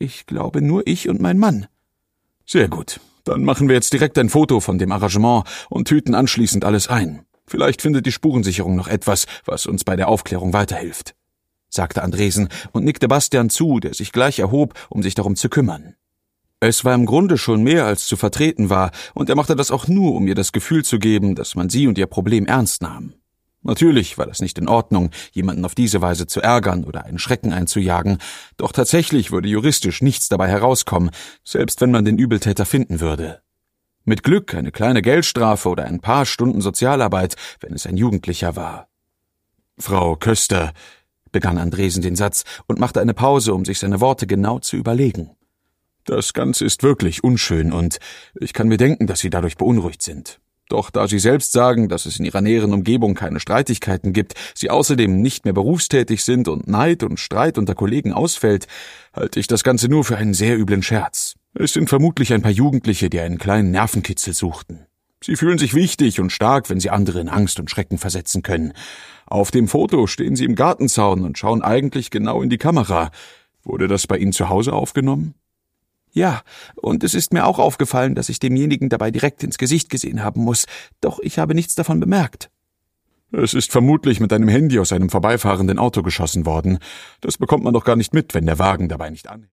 Ich glaube nur ich und mein Mann. Sehr gut. Dann machen wir jetzt direkt ein Foto von dem Arrangement und tüten anschließend alles ein. Vielleicht findet die Spurensicherung noch etwas, was uns bei der Aufklärung weiterhilft, sagte Andresen und nickte Bastian zu, der sich gleich erhob, um sich darum zu kümmern. Es war im Grunde schon mehr als zu vertreten war, und er machte das auch nur, um ihr das Gefühl zu geben, dass man sie und ihr Problem ernst nahm. Natürlich war das nicht in Ordnung, jemanden auf diese Weise zu ärgern oder einen Schrecken einzujagen, doch tatsächlich würde juristisch nichts dabei herauskommen, selbst wenn man den Übeltäter finden würde. Mit Glück eine kleine Geldstrafe oder ein paar Stunden Sozialarbeit, wenn es ein Jugendlicher war. »Frau Köster«, begann Andresen den Satz und machte eine Pause, um sich seine Worte genau zu überlegen. »Das Ganze ist wirklich unschön und ich kann mir denken, dass Sie dadurch beunruhigt sind. Doch da Sie selbst sagen, dass es in Ihrer näheren Umgebung keine Streitigkeiten gibt, Sie außerdem nicht mehr berufstätig sind und Neid und Streit unter Kollegen ausfällt, halte ich das Ganze nur für einen sehr üblen Scherz. Es sind vermutlich ein paar Jugendliche, die einen kleinen Nervenkitzel suchten. Sie fühlen sich wichtig und stark, wenn sie andere in Angst und Schrecken versetzen können. Auf dem Foto stehen Sie im Gartenzaun und schauen eigentlich genau in die Kamera. Wurde das bei Ihnen zu Hause aufgenommen?« »Ja, und es ist mir auch aufgefallen, dass ich demjenigen dabei direkt ins Gesicht gesehen haben muss, doch ich habe nichts davon bemerkt.« »Es ist vermutlich mit einem Handy aus einem vorbeifahrenden Auto geschossen worden. Das bekommt man doch gar nicht mit, wenn der Wagen dabei nicht anhält.«